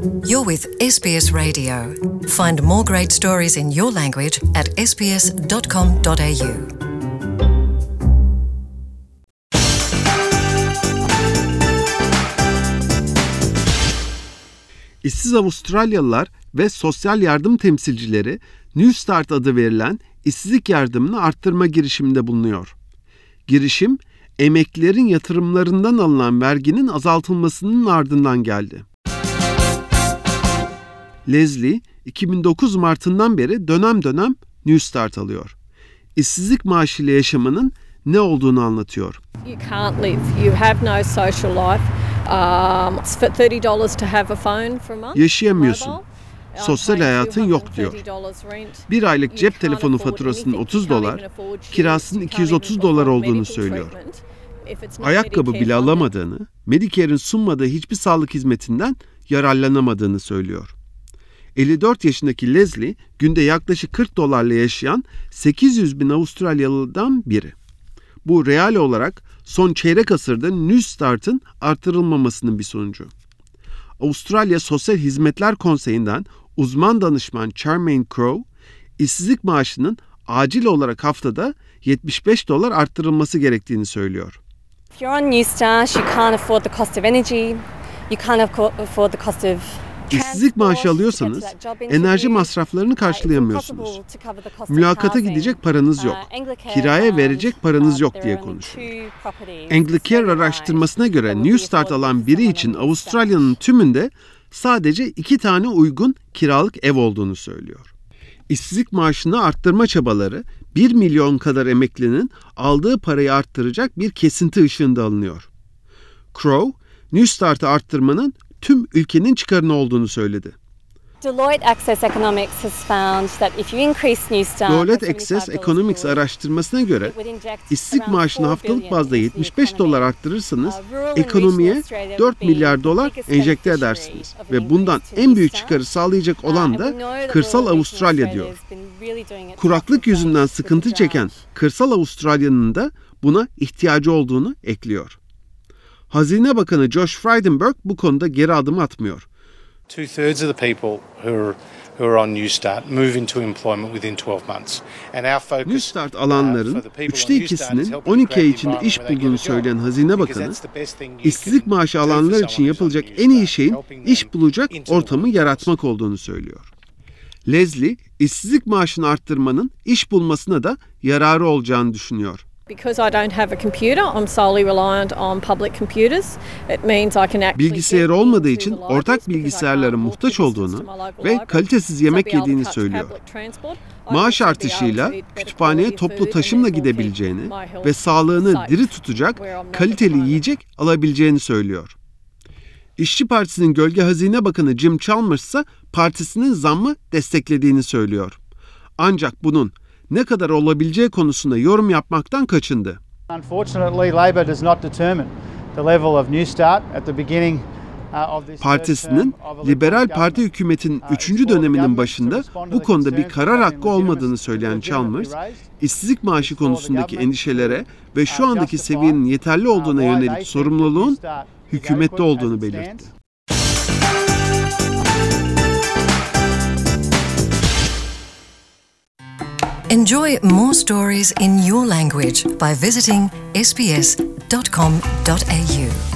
You're with SBS Radio. Find more great stories in your language at sbs.com.au. İşsiz Avustralyalılar ve sosyal yardım temsilcileri New Start adı verilen işsizlik yardımını arttırma girişiminde bulunuyor. Girişim, emeklilerin yatırımlarından alınan verginin azaltılmasının ardından geldi. Leslie, 2009 Mart'ından beri dönem dönem New Start alıyor. İşsizlik maaşıyla yaşamanın ne olduğunu anlatıyor. You can't live. You have no social life. It's for $30 to have a phone for a month. Yaşayamıyorsun. Sosyal hayatın yok diyor. Bir aylık cep telefonu faturasının $30, kirasının $230 olduğunu söylüyor. Ayakkabı bile alamadığını, Medicare'in sunmadığı hiçbir sağlık hizmetinden yararlanamadığını söylüyor. 54 yaşındaki Leslie, günde yaklaşık $40 yaşayan 800 bin Avustralyalı'dan biri. Bu real olarak son çeyrek asırda New Start'ın artırılmamasının bir sonucu. Avustralya Sosyal Hizmetler Konseyi'nden uzman danışman Charmaine Crowe, işsizlik maaşının acil olarak haftada $75 arttırılması gerektiğini söylüyor. If you're on New Start, you can't afford the cost of energy, you can't afford the cost of İşsizlik maaşı alıyorsanız enerji masraflarını karşılayamıyorsunuz. Mülakata gidecek paranız yok. Kiraya verecek paranız yok diye konuşuyor. Anglicare araştırmasına göre New Start alan biri için Avustralya'nın tümünde sadece 2 tane uygun kiralık ev olduğunu söylüyor. İşsizlik maaşını arttırma çabaları 1 milyon kadar emeklinin aldığı parayı arttıracak bir kesinti ışığında alınıyor. Crowe, New Start'ı arttırmanın tüm ülkenin çıkarına olduğunu söyledi. Deloitte Access Economics has found that if you increase New Start, Deloitte Access Economics araştırmasına göre işsizlik maaşını haftalık bazda $75 arttırırsanız ekonomiye $4 milyar enjekte edersiniz ve bundan en büyük çıkarı sağlayacak olan da kırsal Avustralya diyor. Kuraklık yüzünden sıkıntı çeken kırsal Avustralya'nın da buna ihtiyacı olduğunu ekliyor. Hazine Bakanı Josh Frydenberg bu konuda geri adım atmıyor. 2/3 of the people who are on New Start move into employment within 12 months. And our focus New Start alanların 3/2'sinin 12 ay içinde iş bulduğunu söyleyen Hazine Bakanı, işsizlik maaşı alanlar için yapılacak en iyi şeyin iş bulacak ortamı yaratmak olduğunu söylüyor. Leslie, işsizlik maaşını arttırmanın iş bulmasına da yararı olacağını düşünüyor. Because I don't have a computer, I'm solely reliant on public computers. It means I can actually Bilgisayar olmadığı için ortak bilgisayarlara muhtaç olduğunu ve kalitesiz yemek yediğini söylüyor. Maaş artışıyla kütüphaneye toplu taşımla gidebileceğini ve sağlığını diri tutacak kaliteli yiyecek alabileceğini söylüyor. İşçi Partisi'nin Gölge Hazine Bakanı Jim Chalmers ise partisinin zammı desteklediğini söylüyor. Ancak bunun ne kadar olabileceği konusunda yorum yapmaktan kaçındı. Partisinin Liberal Parti hükümetinin 3. döneminin başında bu konuda bir karar hakkı olmadığını söyleyen Chalmers, işsizlik maaşı konusundaki endişelere ve şu andaki seviyenin yeterli olduğuna yönelik sorumluluğun hükümette olduğunu belirtti. Enjoy more stories in your language by visiting sbs.com.au.